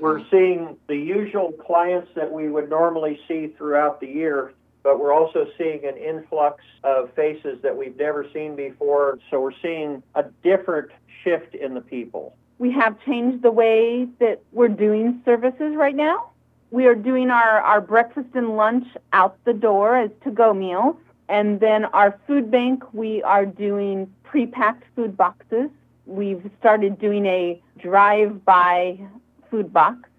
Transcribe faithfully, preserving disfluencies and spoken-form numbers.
We're seeing the usual clients that we would normally see throughout the year, but we're also seeing an influx of faces that we've never seen before. So we're seeing a different shift in the people. We have changed the way that we're doing services right now. We are doing our, our breakfast and lunch out the door as to-go meals. And then our food bank, we are doing pre-packed food boxes. We've started doing a drive-by food box.